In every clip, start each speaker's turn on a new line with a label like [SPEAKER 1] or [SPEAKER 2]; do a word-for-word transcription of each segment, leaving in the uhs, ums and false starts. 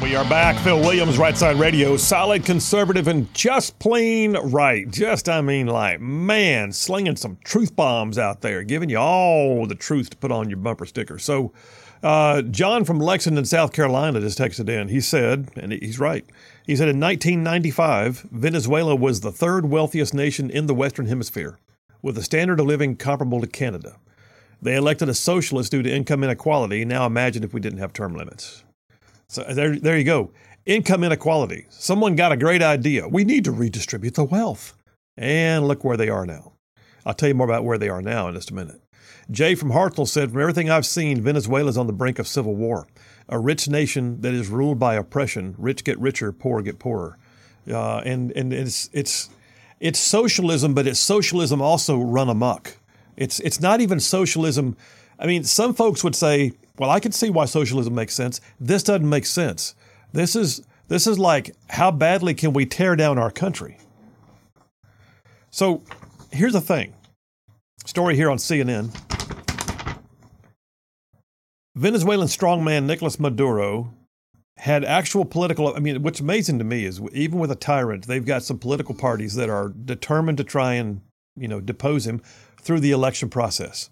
[SPEAKER 1] We are back. Phil Williams, Right Side Radio. Solid conservative and just plain right. Just, I mean, like, man, slinging some truth bombs out there, giving you all the truth to put on your bumper sticker. So, uh, John from Lexington, South Carolina just texted in. He said, and he's right, he said in nineteen ninety-five, Venezuela was the third wealthiest nation in the Western Hemisphere, with a standard of living comparable to Canada. They elected a socialist due to income inequality. Now imagine if we didn't have term limits. So there, there you go. Income inequality. Someone got a great idea. We need to redistribute the wealth. And look where they are now. I'll tell you more about where they are now in just a minute. Jay from Hartsville said, from everything I've seen, Venezuela is on the brink of civil war. A rich nation that is ruled by oppression. Rich get richer, poor get poorer. Uh, and and it's it's it's socialism, but it's socialism also run amok. It's it's not even socialism. I mean, some folks would say, well, I can see why socialism makes sense. This doesn't make sense. This is this is like, how badly can we tear down our country? So here's the thing. Story here on C N N. Venezuelan strongman Nicolas Maduro had actual political, I mean, what's amazing to me is even with a tyrant, they've got some political parties that are determined to try and, you know, depose him through the election process.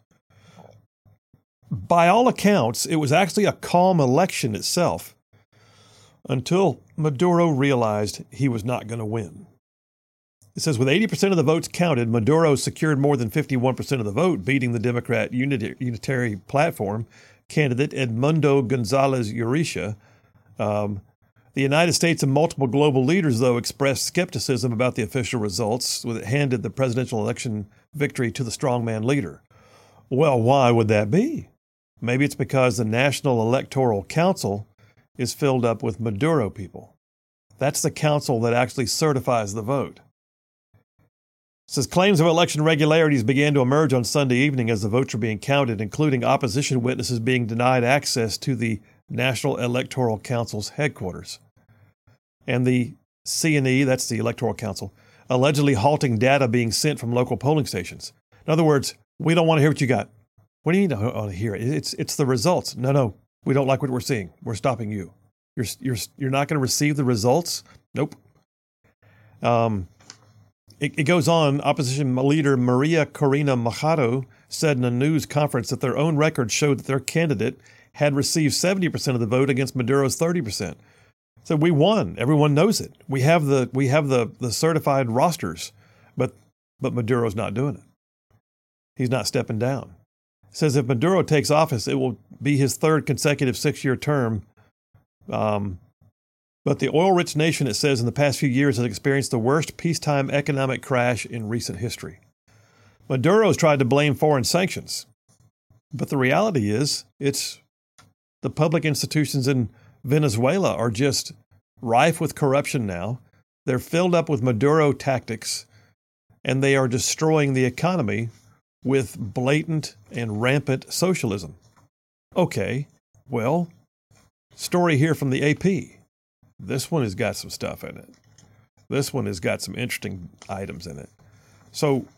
[SPEAKER 1] By all accounts, it was actually a calm election itself until Maduro realized he was not going to win. It says with eighty percent of the votes counted, Maduro secured more than fifty-one percent of the vote, beating the Democrat Unitary Platform candidate Edmundo Gonzalez Urrutia. Um, the United States and multiple global leaders, though, expressed skepticism about the official results, with it handed the presidential election victory to the strongman leader. Well, why would that be? Maybe it's because the National Electoral Council is filled up with Maduro people. That's the council that actually certifies the vote. It says claims of election irregularities began to emerge on Sunday evening as the votes were being counted, including opposition witnesses being denied access to the National Electoral Council's headquarters. And the C N E, that's the Electoral Council, allegedly halting data being sent from local polling stations. In other words, we don't want to hear what you got. What do you need to hear? It's it's the results. No, no, we don't like what we're seeing. We're stopping you. You're you're you're not going to receive the results. Nope. Um, it, it goes on. Opposition leader Maria Corina Machado said in a news conference that their own records showed that their candidate had received seventy percent of the vote against Maduro's thirty percent. So we won. Everyone knows it. We have the we have the the certified rosters, but but Maduro's not doing it. He's not stepping down. Says if Maduro takes office, it will be his third consecutive six-year term. Um, but the oil-rich nation, it says, in the past few years has experienced the worst peacetime economic crash in recent history. Maduro's tried to blame foreign sanctions. But the reality is, it's the public institutions in Venezuela are just rife with corruption now. They're filled up with Maduro tactics, and they are destroying the economy with blatant and rampant socialism. Okay, well, story here from the A P. This one has got some stuff in it. This one has got some interesting items in it. So,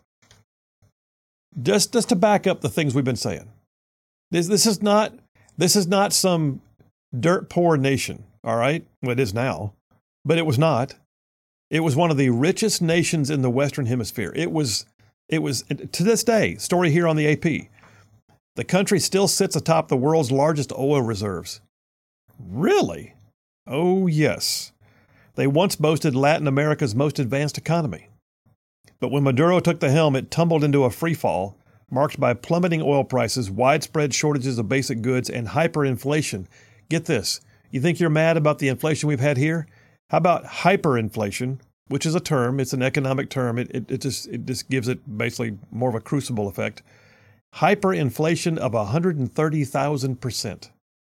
[SPEAKER 1] just just to back up the things we've been saying, this this is not this is not some dirt poor nation. All right, well, it is now, but it was not. It was one of the richest nations in the Western Hemisphere. It was. It was, to this day, story here on the A P, the country still sits atop the world's largest oil reserves. Really? Oh, yes. They once boasted Latin America's most advanced economy. But when Maduro took the helm, it tumbled into a freefall, marked by plummeting oil prices, widespread shortages of basic goods, and hyperinflation. Get this. You think you're mad about the inflation we've had here? How about hyperinflation? Which is a term, it's an economic term, it, it, it just it just gives it basically more of a crucible effect. Hyperinflation of one hundred thirty thousand percent.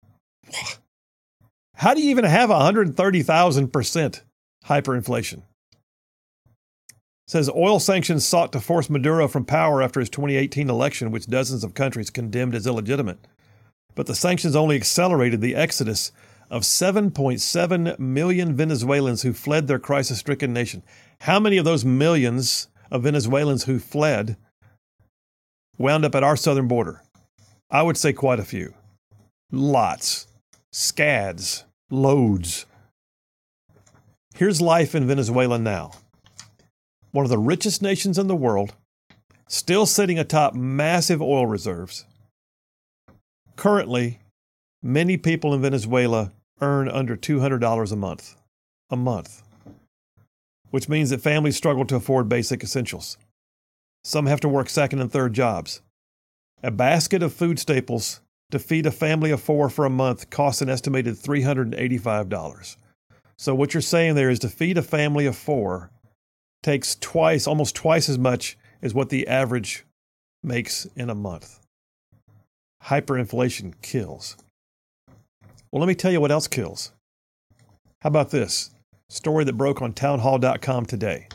[SPEAKER 1] How do you even have one hundred thirty thousand percent hyperinflation? It says oil sanctions sought to force Maduro from power after his twenty eighteen election, which dozens of countries condemned as illegitimate. But the sanctions only accelerated the exodus of seven point seven million Venezuelans who fled their crisis-stricken nation. How many of those millions of Venezuelans who fled wound up at our southern border? I would say quite a few. Lots. Scads. Loads. Here's life in Venezuela now. One of the richest nations in the world, still sitting atop massive oil reserves. Currently, many people in Venezuela earn under two hundred dollars a month. A month. Which means that families struggle to afford basic essentials. Some have to work second and third jobs. A basket of food staples to feed a family of four for a month costs an estimated three hundred eighty-five dollars. So what you're saying there is to feed a family of four takes twice, almost twice as much as what the average makes in a month. Hyperinflation kills. Well, let me tell you what else kills. How about this? Story that broke on townhall dot com today.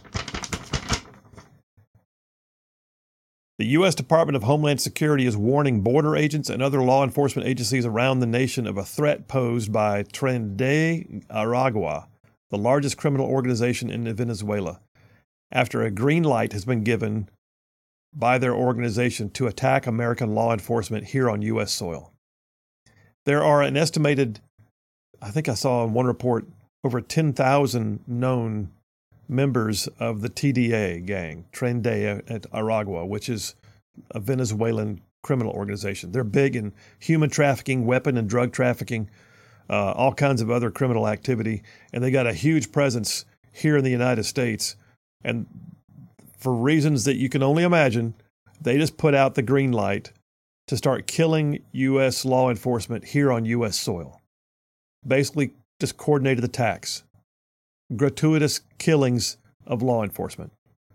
[SPEAKER 1] The U S Department of Homeland Security is warning border agents and other law enforcement agencies around the nation of a threat posed by Tren de Aragua, the largest criminal organization in Venezuela, after a green light has been given by their organization to attack American law enforcement here on U S soil. There are an estimated, I think I saw in one report, over ten thousand known members of the T D A gang, Tren de Aragua, which is a Venezuelan criminal organization. They're big in human trafficking, weapon and drug trafficking, uh, all kinds of other criminal activity, and they got a huge presence here in the United States. And for reasons that you can only imagine, they just put out the green light to start killing U S law enforcement here on U S soil. Basically, just coordinated attacks. Gratuitous killings of law enforcement.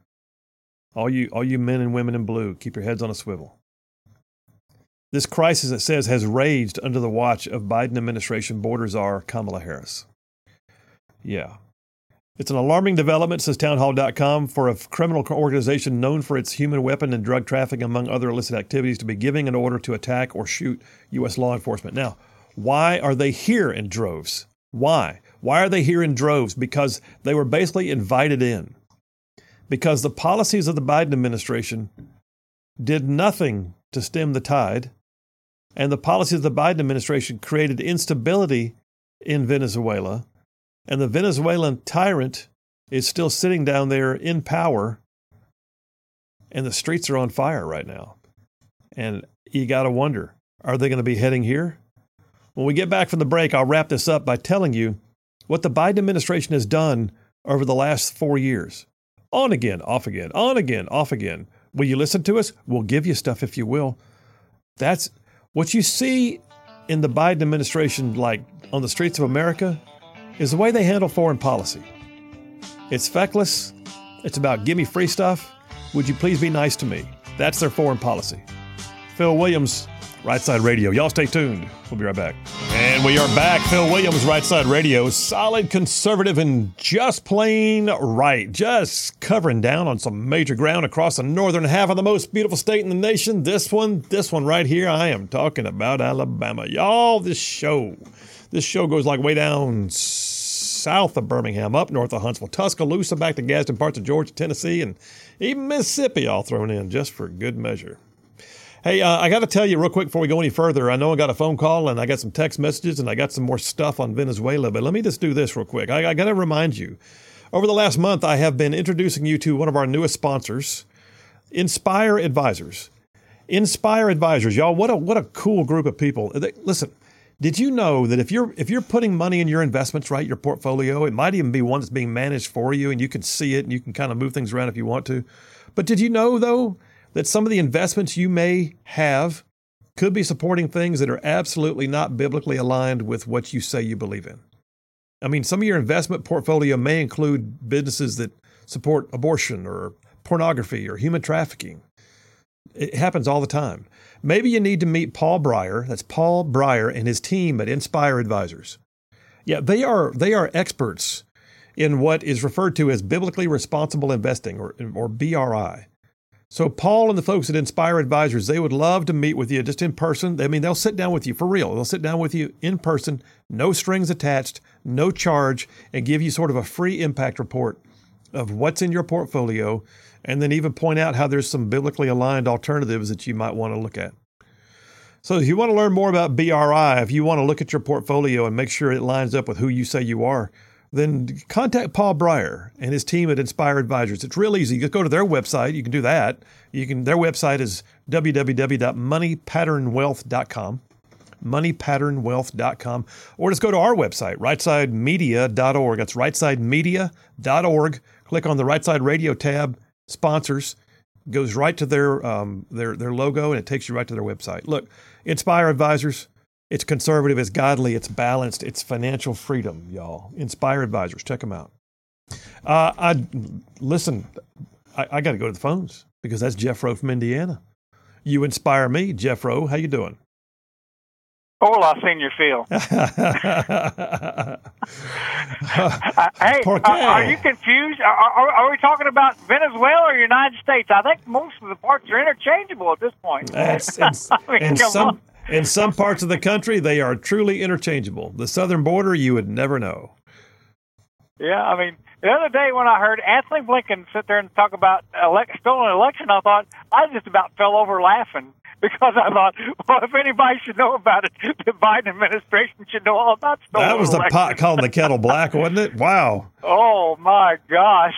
[SPEAKER 1] All you, all you men and women in blue, keep your heads on a swivel. This crisis, it says, has raged under the watch of Biden administration border czar Kamala Harris. Yeah. It's an alarming development, says townhall dot com, for a criminal organization known for its human weapon and drug trafficking, among other illicit activities, to be giving an order to attack or shoot U S law enforcement. Now, why are they here in droves? Why? Why are they here in droves? Because they were basically invited in. Because the policies of the Biden administration did nothing to stem the tide, and the policies of the Biden administration created instability in Venezuela, and the Venezuelan tyrant is still sitting down there in power, and the streets are on fire right now. And you got to wonder, are they going to be heading here? When we get back from the break, I'll wrap this up by telling you what the Biden administration has done over the last four years. On again, off again, on again, off again. Will you listen to us? We'll give you stuff if you will. That's what you see in the Biden administration, like on the streets of America, is the way they handle foreign policy. It's feckless. It's about give me free stuff. Would you please be nice to me? That's their foreign policy. Phil Williams, Right Side Radio. Y'all stay tuned. We'll be right back. And we are back. Phil Williams, Right Side Radio. Solid conservative and just plain right. Just covering down on some major ground across the northern half of the most beautiful state in the nation. This one, this one right here, I am talking about Alabama. Y'all, this show, this show goes like way down south of Birmingham, up north of Huntsville, Tuscaloosa, back to Gadsden, parts of Georgia, Tennessee, and even Mississippi all thrown in just for good measure. Hey, uh, I got to tell you real quick before we go any further, I know I got a phone call and I got some text messages and I got some more stuff on Venezuela, but let me just do this real quick. I, I got to remind you, over the last month, I have been introducing you to one of our newest sponsors, Inspire Advisors. Inspire Advisors, y'all, what a what a cool group of people. They, listen, did you know that if you're if you're putting money in your investments, right, your portfolio, it might even be one that's being managed for you and you can see it and you can kind of move things around if you want to. But did you know, though, that some of the investments you may have could be supporting things that are absolutely not biblically aligned with what you say you believe in? I mean, some of your investment portfolio may include businesses that support abortion or pornography or human trafficking. It happens all the time. Maybe you need to meet Paul Breyer. That's Paul Breyer and his team at Inspire Advisors. Yeah, they are they are experts in what is referred to as biblically responsible investing, or or B R I. So Paul and the folks at Inspire Advisors, they would love to meet with you just in person. I mean, they'll sit down with you for real. They'll sit down with you in person, no strings attached, no charge, and give you sort of a free impact report of what's in your portfolio, and then even point out how there's some biblically aligned alternatives that you might want to look at. So if you want to learn more about B R I, if you want to look at your portfolio and make sure it lines up with who you say you are, then contact Paul Breyer and his team at Inspire Advisors. It's real easy. Just go to their website. You can do that. You can. Their website is w w w dot money pattern wealth dot com, money pattern wealth dot com, or just go to our website, right side media dot org. That's right side media dot org. Click on the Right Side Radio tab, sponsors. Goes right to their um, their their logo, and it takes you right to their website. Look, Inspire Advisors, it's conservative, it's godly, it's balanced, it's financial freedom, y'all. Inspire Advisors, check them out. Uh, I listen. I, I got to go to the phones because that's Jeff Rowe from Indiana. You inspire me, Jeff Rowe. How you doing?
[SPEAKER 2] Hola, Senor Phil. uh, hey, uh, are you confused? Are, are, are we talking about Venezuela or United States? I think most of the parts are interchangeable at this point.
[SPEAKER 1] That's, it's, I mean, in some on. in some parts of the country, they are truly interchangeable. The southern border, you would never know.
[SPEAKER 2] Yeah, I mean, the other day when I heard Anthony Blinken sit there and talk about elect, stolen election, I thought I just about fell over laughing. Because I thought, well, if anybody should know about it, the Biden administration should know all about stolen
[SPEAKER 1] That was the
[SPEAKER 2] elections.
[SPEAKER 1] pot calling the kettle black, wasn't it? Wow.
[SPEAKER 2] Oh, my gosh.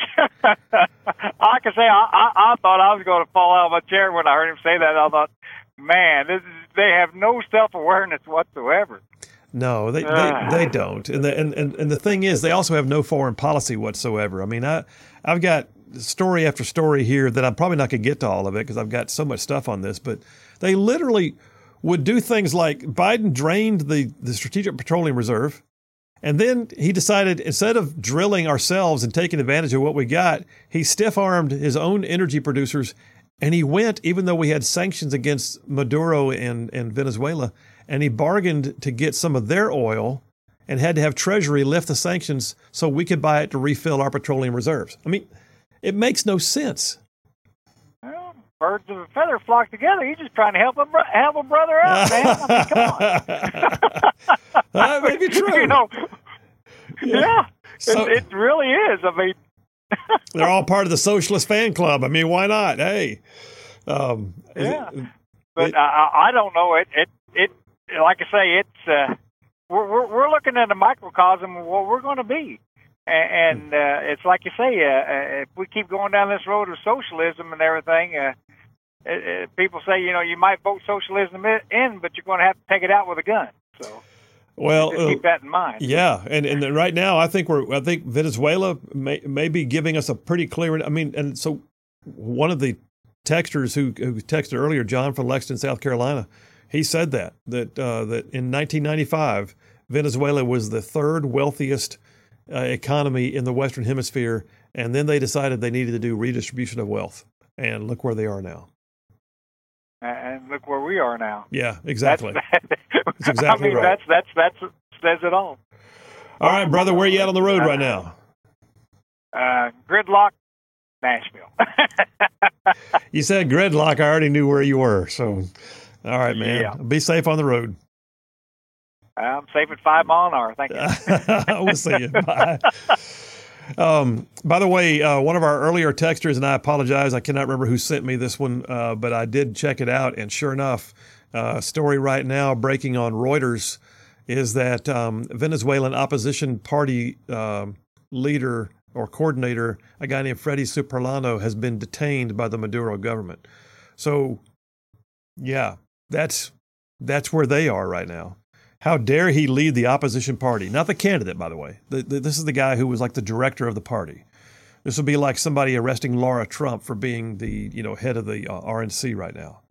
[SPEAKER 2] I can say I, I, I thought I was going to fall out of my chair when I heard him say that. I thought, man, this is, they have no self-awareness whatsoever.
[SPEAKER 1] No, they, they, they don't. And the, and, and, and the thing is, they also have no foreign policy whatsoever. I mean, I, I've got story after story here that I'm probably not going to get to all of it because I've got so much stuff on this, but they literally would do things like Biden drained the, the Strategic Petroleum Reserve, and then he decided instead of drilling ourselves and taking advantage of what we got, he stiff-armed his own energy producers, and he went, even though we had sanctions against Maduro and, and Venezuela, and he bargained to get some of their oil and had to have Treasury lift the sanctions so we could buy it to refill our petroleum reserves. I mean, it makes no sense.
[SPEAKER 2] Well, birds of a feather flock together. You're just trying to help a, bro- help a brother out, man. I mean, come on.
[SPEAKER 1] That may be true.
[SPEAKER 2] You know, yeah,
[SPEAKER 1] yeah. So,
[SPEAKER 2] it, it really is. I mean,
[SPEAKER 1] they're all part of the socialist fan club. I mean, why not? Hey. Um,
[SPEAKER 2] yeah.
[SPEAKER 1] It,
[SPEAKER 2] but
[SPEAKER 1] it,
[SPEAKER 2] I, I don't know. It, it, it, like I say, it's, uh, we're, we're, we're looking at a microcosm of what we're going to be. And uh, it's like you say, uh, if we keep going down this road of socialism and everything, uh, it, it, people say, you know, you might vote socialism in, but you're going to have to take it out with a gun. So,
[SPEAKER 1] well,
[SPEAKER 2] just keep that in mind.
[SPEAKER 1] Yeah, and and right now, I think we're, I think Venezuela may, may be giving us a pretty clear. I mean, and so one of the texters who who texted earlier, John from Lexington, South Carolina, he said that that uh, that in nineteen ninety-five, Venezuela was the third wealthiest Uh, economy in the Western Hemisphere, and then they decided they needed to do redistribution of wealth, and look where they are now.
[SPEAKER 2] And look where we are now.
[SPEAKER 1] Yeah, exactly.
[SPEAKER 2] That's,
[SPEAKER 1] that's exactly
[SPEAKER 2] I mean,
[SPEAKER 1] right.
[SPEAKER 2] that's that's that's says it all.
[SPEAKER 1] All right, brother, where are you at on the road right now?
[SPEAKER 2] Uh, Gridlock, Nashville.
[SPEAKER 1] You said gridlock. I already knew where you were. So, all right, man.
[SPEAKER 2] Yeah.
[SPEAKER 1] Be safe on the road.
[SPEAKER 2] I'm safe at five mile an hour. Thank you.
[SPEAKER 1] We'll see you. Bye. Um, by the way, uh, one of our earlier texters, and I apologize, I cannot remember who sent me this one, uh, but I did check it out, and sure enough, uh, story right now breaking on Reuters is that um, Venezuelan opposition party uh, leader or coordinator, a guy named Freddy Superlano, has been detained by the Maduro government. So, yeah, that's that's where they are right now. How dare he lead the opposition party? Not the candidate, by the way. The, the, this is the guy who was like the director of the party. This would be like somebody arresting Laura Trump for being the you know head of the uh, R N C right now.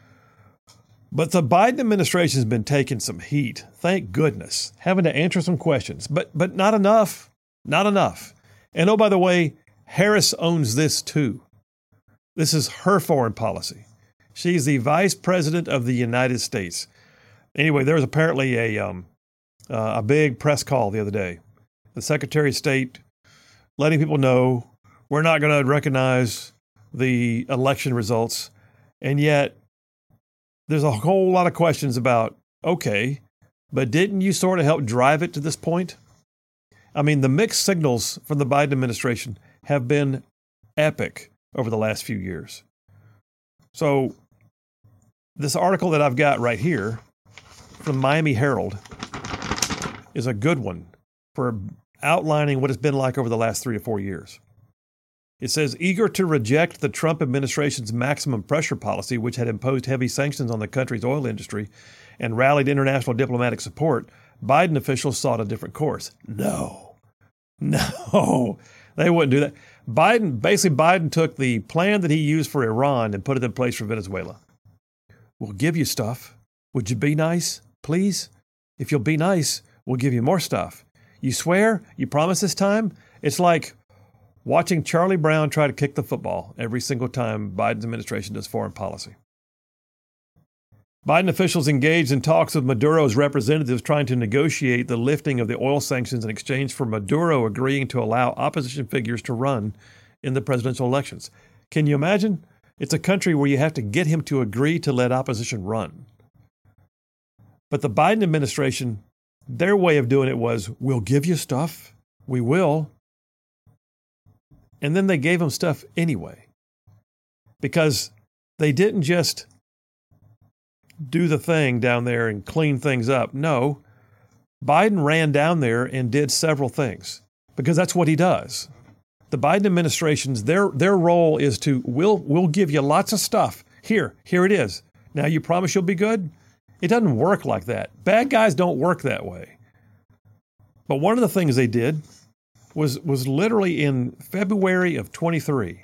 [SPEAKER 1] But the Biden administration has been taking some heat, thank goodness, having to answer some questions, but but not enough, not enough. And oh, by the way, Harris owns this too. This is her foreign policy. She's the vice president of the United States. Anyway, there was apparently a um, uh, a big press call the other day. The Secretary of State letting people know we're not going to recognize the election results, and yet there's a whole lot of questions about, okay, but didn't you sort of help drive it to this point? I mean, the mixed signals from the Biden administration have been epic over the last few years. So this article that I've got right here from Miami Herald is a good one for outlining what it's been like over the last three to four years. It says, eager to reject the Trump administration's maximum pressure policy, which had imposed heavy sanctions on the country's oil industry and rallied international diplomatic support, Biden officials sought a different course. No, no, they wouldn't do that. Biden, basically Biden took the plan that he used for Iran and put it in place for Venezuela. We'll give you stuff. Would you be nice, please? If you'll be nice, we'll give you more stuff. You swear? You promise this time? It's like watching Charlie Brown try to kick the football every single time Biden's administration does foreign policy. Biden officials engaged in talks with Maduro's representatives trying to negotiate the lifting of the oil sanctions in exchange for Maduro agreeing to allow opposition figures to run in the presidential elections. Can you imagine? It's a country where you have to get him to agree to let opposition run. But the Biden administration, their way of doing it was, we'll give you stuff. We will. And then they gave him stuff anyway. Because they didn't just do the thing down there and clean things up. No, Biden ran down there and did several things. Because that's what he does. The Biden administration's, their their role is to, we'll, we'll give you lots of stuff. Here, here it is. Now you promise you'll be good? It doesn't work like that. Bad guys don't work that way. But one of the things they did was, was literally in February of twenty-three.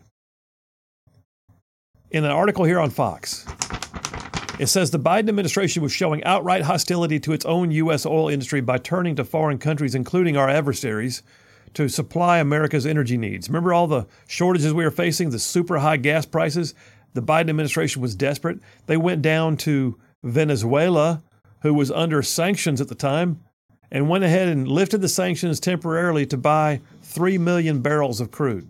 [SPEAKER 1] In an article here on Fox, it says the Biden administration was showing outright hostility to its own U S oil industry by turning to foreign countries, including our adversaries, to supply America's energy needs. Remember all the shortages we were facing, the super high gas prices? The Biden administration was desperate. They went down to Venezuela, who was under sanctions at the time, and went ahead and lifted the sanctions temporarily to buy three million barrels of crude.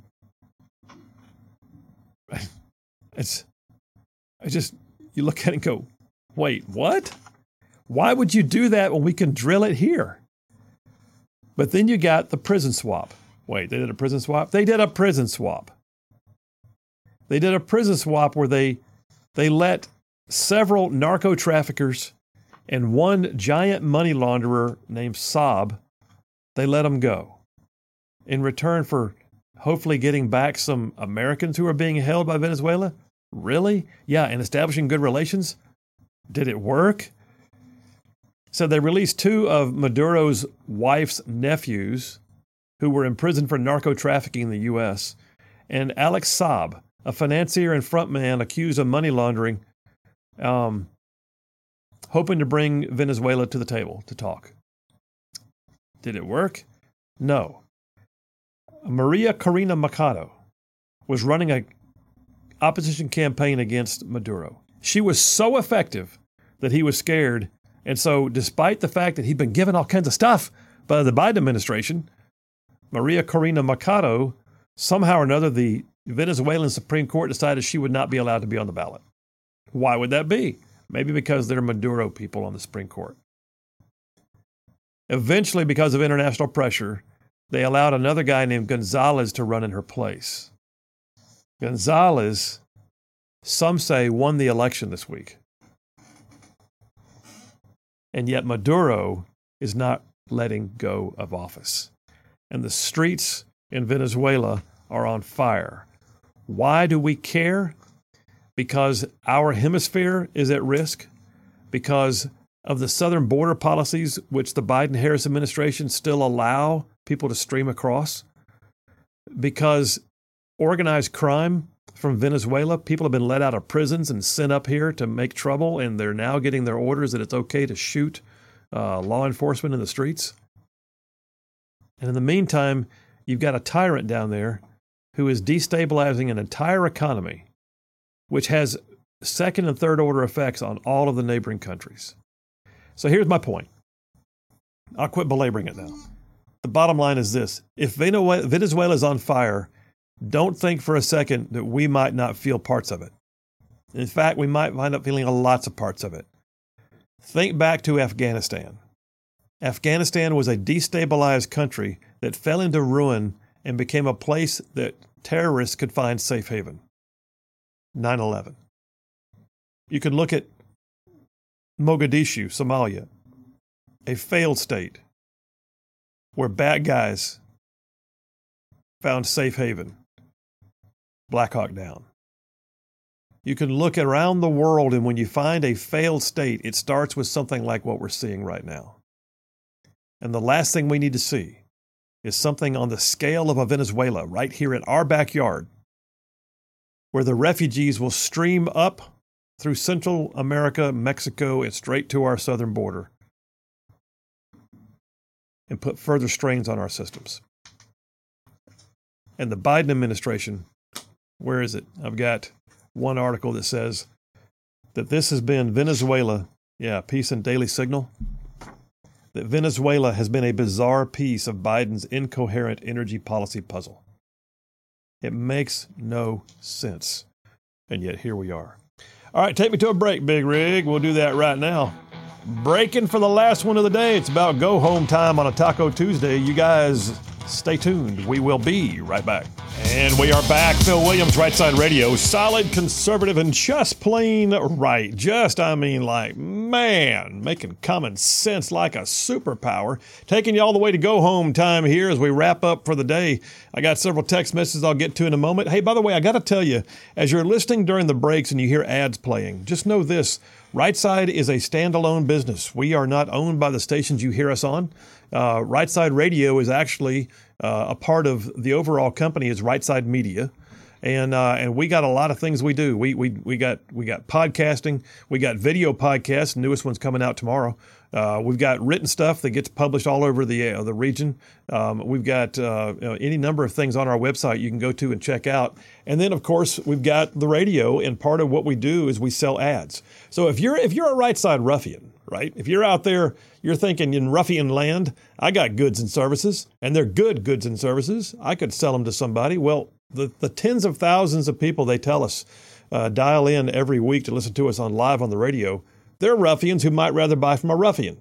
[SPEAKER 1] It's, I just, you look at it and go, wait, what? Why would you do that when we can drill it here? But then you got the prison swap. Wait, they did a prison swap? They did a prison swap. They did a prison swap where they they let several narco traffickers and one giant money launderer named Saab, they let them go in return for hopefully getting back some Americans who are being held by Venezuela. Really? Yeah, and establishing good relations? Did it work? So they released two of Maduro's wife's nephews who were imprisoned for narco trafficking in the U S, and Alex Saab, a financier and frontman accused of money laundering, um, hoping to bring Venezuela to the table to talk. Did it work? No. Maria Corina Machado was running an opposition campaign against Maduro. She was so effective that he was scared. And so despite the fact that he'd been given all kinds of stuff by the Biden administration, Maria Corina Machado, somehow or another, the Venezuelan Supreme Court decided she would not be allowed to be on the ballot. Why would that be? Maybe because there are Maduro people on the Supreme Court. Eventually, because of international pressure, they allowed another guy named Gonzalez to run in her place. Gonzalez, some say, won the election this week. And yet Maduro is not letting go of office. And the streets in Venezuela are on fire. Why do we care? Because our hemisphere is at risk, because of the southern border policies which the Biden-Harris administration still allow people to stream across, because organized crime from Venezuela, people have been let out of prisons and sent up here to make trouble, and they're now getting their orders that it's okay to shoot uh, law enforcement in the streets. And in the meantime, you've got a tyrant down there who is destabilizing an entire economy, which has second and third order effects on all of the neighboring countries. So here's my point. I'll quit belaboring it now. The bottom line is this. If Venezuela is on fire, don't think for a second that we might not feel parts of it. In fact, we might wind up feeling lots of parts of it. Think back to Afghanistan. Afghanistan was a destabilized country that fell into ruin and became a place that terrorists could find safe haven. nine eleven. You can look at Mogadishu, Somalia, a failed state where bad guys found safe haven. Black Hawk Down. You can look around the world, and when you find a failed state, it starts with something like what we're seeing right now. And the last thing we need to see is something on the scale of a Venezuela right here in our backyard, where the refugees will stream up through Central America, Mexico, and straight to our southern border and put further strains on our systems. And the Biden administration, where is it? I've got one article that says that this has been Venezuela, yeah, Peace and Daily Signal, that Venezuela has been a bizarre piece of Biden's incoherent energy policy puzzle. It makes no sense. And yet here we are. All right, take me to a break, Big Rig. We'll do that right now. Breaking for the last one of the day. It's about go home time on a Taco Tuesday. You guys stay tuned. We will be right back. And we are back. Phil Williams, Right Side Radio. Solid, conservative, and just plain right. Just, I mean, like, man, making common sense like a superpower. Taking you all the way to go home time here as we wrap up for the day. I got several text messages I'll get to in a moment. Hey, by the way, I got to tell you, as you're listening during the breaks and you hear ads playing, just know this. Right Side is a standalone business. We are not owned by the stations you hear us on. Uh, Right Side Radio is actually uh, a part of the overall company is Right Side Media, and uh, and we got a lot of things we do. We we we got we got podcasting, we got video podcasts. The newest one's coming out tomorrow. Uh, we've got written stuff that gets published all over the uh, the region. Um, we've got uh, you know, any number of things on our website you can go to and check out. And then, of course, we've got the radio, and part of what we do is we sell ads. So if you're if you're a Right Side ruffian, right? If you're out there, you're thinking in ruffian land, I got goods and services, and they're good goods and services. I could sell them to somebody. Well, the, the tens of thousands of people they tell us uh, dial in every week to listen to us on live on the radio, they're ruffians who might rather buy from a ruffian.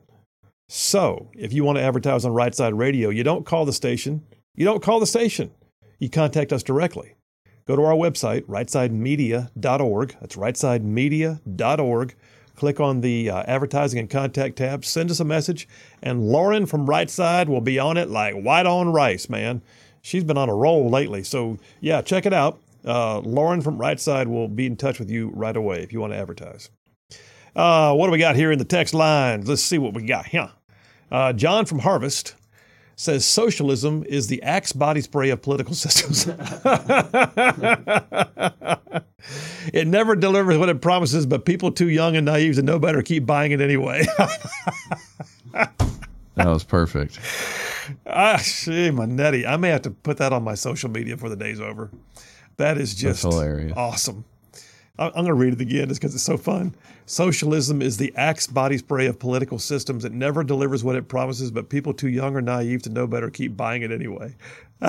[SPEAKER 1] So if you want to advertise on Right Side Radio, you don't call the station. You don't call the station. You contact us directly. Go to our website, right side media dot org. That's right side media dot org. Click on the uh, advertising and contact tab. Send us a message. And Lauren from Right Side will be on it like white on rice, man. She's been on a roll lately. So, yeah, check it out. Uh, Lauren from Right Side will be in touch with you right away if you want to advertise. Uh, what do we got here in the text lines? Let's see what we got here. Uh, John from Harvest says socialism is the Axe body spray of political systems. It never delivers what it promises, but people too young and naive to know better keep buying it anyway.
[SPEAKER 3] That was perfect.
[SPEAKER 1] Ah, gee, my nutty. I may have to put that on my social media before the day's over. That is just
[SPEAKER 3] That's hilarious.
[SPEAKER 1] Awesome. I'm going to read it again just because it's so fun. Socialism is the Axe body spray of political systems. It never delivers what it promises, but people too young or naive to know better keep buying it anyway.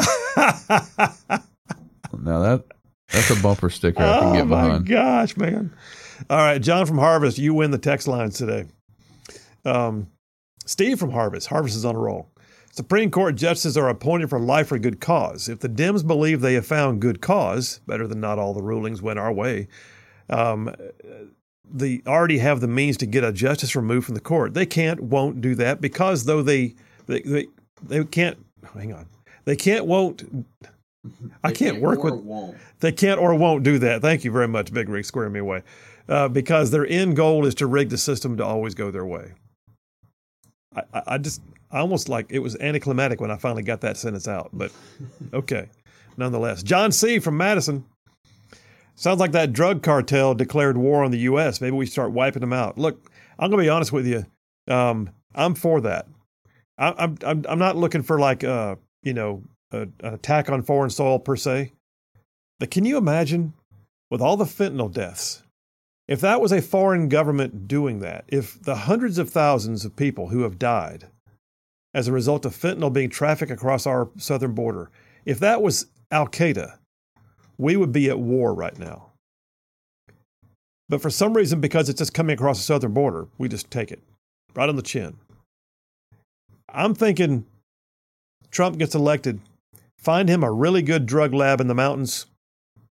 [SPEAKER 3] Now that that's a bumper sticker I can
[SPEAKER 1] oh
[SPEAKER 3] get behind.
[SPEAKER 1] Oh, my gosh, man. All right, John from Harvest, you win the text lines today. Um, Steve from Harvest. Harvest is on a roll. Supreme Court justices are appointed for life for good cause. If the Dems believe they have found good cause, better than not all the rulings went our way, um, they already have the means to get a justice removed from the court. They can't, won't do that because though they, they, they, they can't, hang on, they can't, won't, I can't
[SPEAKER 4] can't
[SPEAKER 1] work
[SPEAKER 4] or
[SPEAKER 1] with,
[SPEAKER 4] won't.
[SPEAKER 1] They can't or won't do that. Thank you very much, Big Rig, squaring me away. Uh, because their end goal is to rig the system to always go their way. I, I, I just, I almost like it was anticlimactic when I finally got that sentence out, but okay, nonetheless. John C. from Madison. Sounds like that drug cartel declared war on the U S. Maybe we start wiping them out. Look, I'm going to be honest with you. Um, I'm for that. I, I'm, I'm, I'm not looking for like, uh, you know, a, an attack on foreign soil per se. But can you imagine with all the fentanyl deaths, if that was a foreign government doing that, if the hundreds of thousands of people who have died as a result of fentanyl being trafficked across our southern border, if that was Al-Qaeda, we would be at war right now. But for some reason, because it's just coming across the southern border, we just take it right on the chin. I'm thinking Trump gets elected, find him a really good drug lab in the mountains,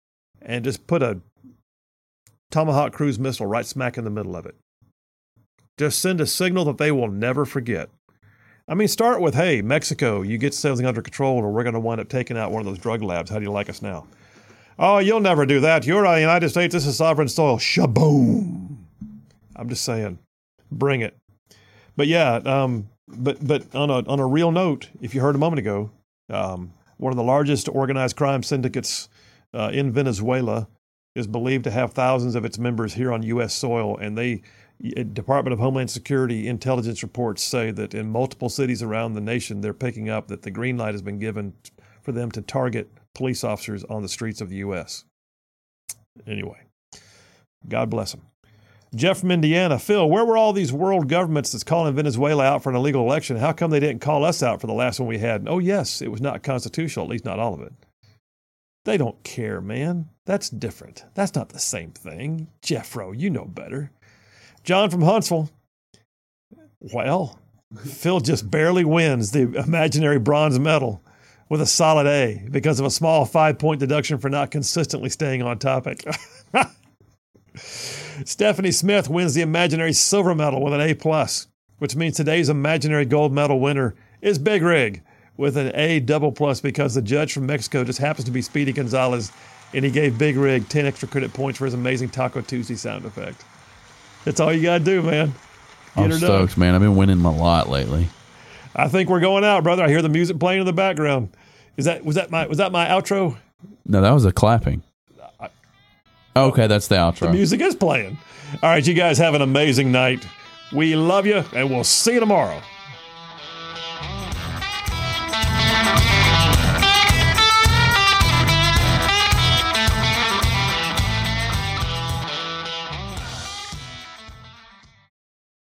[SPEAKER 1] and just put a Tomahawk cruise missile right smack in the middle of it. Just send a signal that they will never forget. I mean, start with, hey, Mexico, you get something under control or we're going to wind up taking out one of those drug labs. How do you like us now? Oh, you'll never do that. You're the United States. This is sovereign soil. Shaboom. I'm just saying, bring it. But yeah, um, but but on a on a real note, if you heard a moment ago, um, one of the largest organized crime syndicates uh, in Venezuela is believed to have thousands of its members here on U S soil, and they Department of Homeland Security intelligence reports say that in multiple cities around the nation, they're picking up that the green light has been given for them to target police officers on the streets of the U S. Anyway, God bless them. Jeff from Indiana. Phil, where were all these world governments that's calling Venezuela out for an illegal election? How come they didn't call us out for the last one we had? Oh, yes, it was not constitutional, at least not all of it. They don't care, man. That's different. That's not the same thing. Jeffro, you know better. John from Huntsville. Well, Phil just barely wins the imaginary bronze medal with a solid A because of a small five-point deduction for not consistently staying on topic. Stephanie Smith wins the imaginary silver medal with an A plus, which means today's imaginary gold medal winner is Big Rig with an A double plus because the judge from Mexico just happens to be Speedy Gonzalez, and he gave Big Rig ten extra credit points for his amazing Taco Tuesday sound effect. That's all you got to do, man. Get
[SPEAKER 3] I'm stoked, man. I've been winning a lot lately.
[SPEAKER 1] I think we're going out, brother. I hear the music playing in the background. Is that was that my was that my outro?
[SPEAKER 3] No, that was a clapping.
[SPEAKER 1] I,
[SPEAKER 3] okay, that's the outro.
[SPEAKER 1] The music is playing. All right, you guys have an amazing night. We love you, and we'll see you tomorrow.